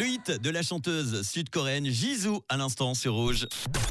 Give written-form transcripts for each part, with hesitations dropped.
Le hit de la chanteuse sud-coréenne Jisoo à l'instant sur Rouge.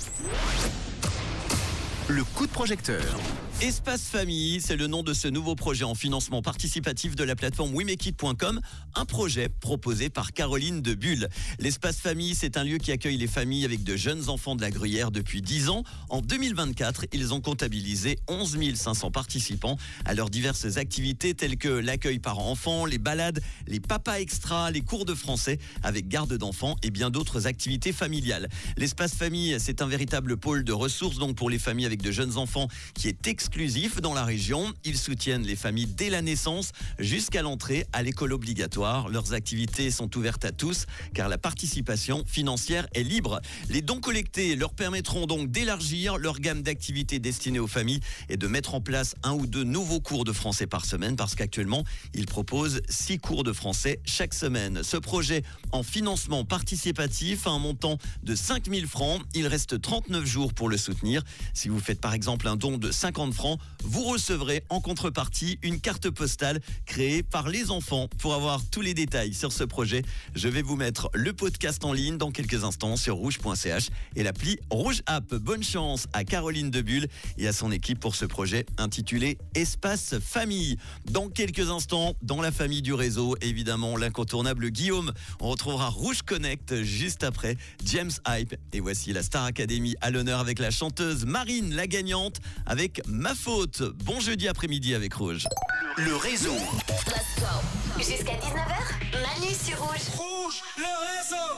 Le coup de projecteur. Espace Famille, c'est le nom de ce nouveau projet en financement participatif de la plateforme wemekit.com, un projet proposé par Caroline de Bulle. L'Espace Famille, c'est un lieu qui accueille les familles avec de jeunes enfants de la Gruyère depuis 10 ans. En 2024, ils ont comptabilisé 11 500 participants à leurs diverses activités telles que l'accueil par enfants, les balades, les papas extra, les cours de français avec garde d'enfants et bien d'autres activités familiales. L'Espace Famille, c'est un véritable pôle de ressources donc pour les familles avec de jeunes enfants qui est exclusif dans la région. Ils soutiennent les familles dès la naissance jusqu'à l'entrée à l'école obligatoire. Leurs activités sont ouvertes à tous car la participation financière est libre. Les dons collectés leur permettront donc d'élargir leur gamme d'activités destinées aux familles et de mettre en place 1 ou 2 nouveaux cours de français par semaine parce qu'actuellement, ils proposent 6 cours de français chaque semaine. Ce projet en financement participatif a un montant de 5 000 francs. Il reste 39 jours pour le soutenir. Si vous faites par exemple un don de 50 francs, vous recevrez en contrepartie une carte postale créée par les enfants. Pour avoir tous les détails sur ce projet, je vais vous mettre le podcast en ligne dans quelques instants sur rouge.ch et l'appli Rouge App. Bonne chance à Caroline de Bulle et à son équipe pour ce projet intitulé Espace Famille. Dans quelques instants, dans la famille du réseau, évidemment l'incontournable Guillaume. On retrouvera Rouge Connect juste après James Hype. Et voici la Star Academy à l'honneur avec la chanteuse Marine, la gagnante, avec Ma Faute. Bon jeudi après-midi avec Rouge. Le réseau. Let's go. Jusqu'à 19h, Manu sur Rouge. Rouge, le réseau.